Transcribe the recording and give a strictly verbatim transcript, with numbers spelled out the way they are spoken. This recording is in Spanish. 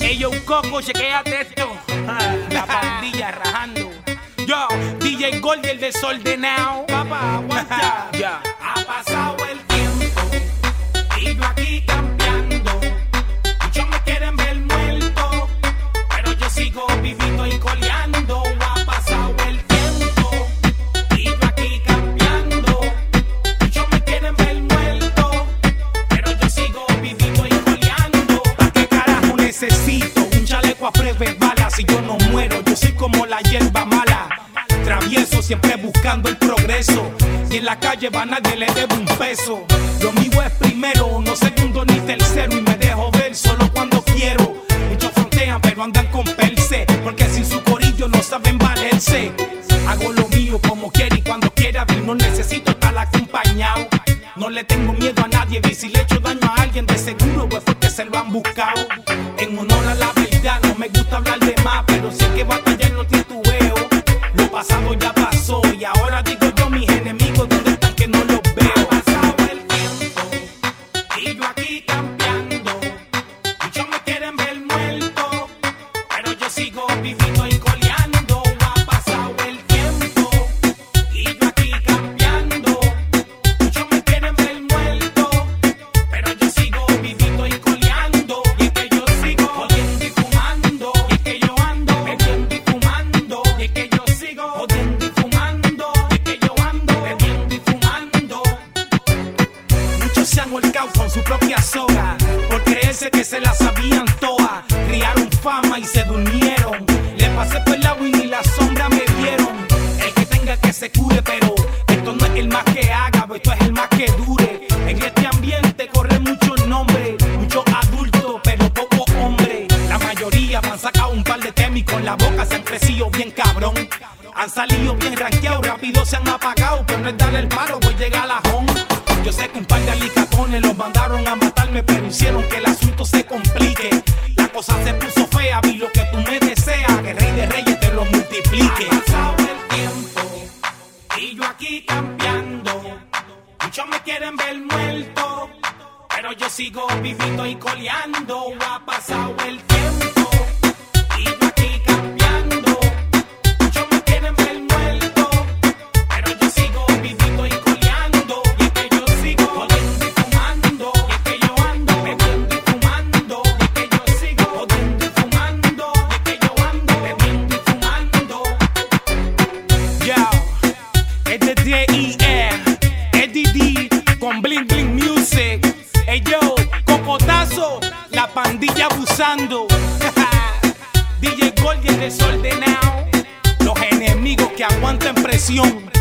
Ey, yo, Coco, chequéate esto. La pandilla rajando. Yo, D J Goldie, el desordenado. Papá, aguanta. Ya. Ha pasado el tiempo y yo aquí cambiando. Muchos me quieren ver muerto, pero yo sigo viviendo y coleando. Ha pasado el tiempo y yo aquí cambiando. Muchos me quieren ver muerto, pero yo sigo viviendo y coleando. ¿Para qué carajo necesito un chaleco a prueba de bala? Si yo no muero, yo soy como la hierba mala. Travieso, siempre buscando el progreso. Y en la calle va nadie le debe un peso. Lo mío es primero, no segundo ni tercero. Y me dejo ver solo cuando quiero. Muchos frontean pero andan con perse, porque sin su corillo no saben valerse. Hago lo mío como quiera y cuando quiera. No necesito estar acompañado. No le tengo miedo a nadie. Y si le echo daño a alguien de seguro pues porque se lo han buscado. En honor a la verdad no me gusta hablar de más, pero sé que batallar no titubeo. Lo pasado ya pasó y ahora digo yo, mis enemigos, ¿dónde están que no los veo? Ha pasado el tiempo y yo aquí cambiando. Muchos me quieren ver muerto, pero yo sigo viviendo y coleando. Ha pasado el tiempo y yo aquí cambiando. Muchos me quieren ver muerto, pero yo sigo viviendo y coleando. Y es que yo sigo jodiendo y fumando. Y es que yo ando bebiendo y fumando. Y es que yo sigo jodiendo y fumando. Y es que yo ando bebiendo y fumando. Muchos se han volcado con su propia soga por creerse que se la sabían todas. Criaron fama y se durmieron. Le pasé por el lado y ni la sombra me vieron. El que tenga que se cure, pero esto no es el más que haga, esto es el más que dure. En este ambiente corren muchos nombres, muchos adultos, pero pocos hombres. La mayoría me han sacado un par de temas y con la boca se han crecido bien cabrón. Han salido bien ranqueados, rápido se han apagado. Pero no es darle el paro, voy a llegar a jón. Yo sé que un par de alicatones los mandaron a matarme, pero hicieron que el asunto se complique. La cosa se puso fea, vi lo que tú me deseas, que Rey de Reyes te lo multiplique. Ha pasado el tiempo y yo aquí cambiando. Muchos me quieren ver muerto, pero yo sigo viviendo y coleando. Ha pasado el tiempo y yo aquí cambiando. Muchos me quieren ver muerto, pero yo sigo viviendo y coleando. Y es que yo sigo jodiendo y fumando. Y es que yo ando bebiendo y fumando. Y es que yo sigo jodiendo y fumando. Y es que yo ando bebiendo y fumando. Yo, es de D I E, es D D con Bling Bling Music. Ey yo, cocotazo, la pandilla abusando. D J Goldie, el desordenado. Los enemigos que aguantan presión.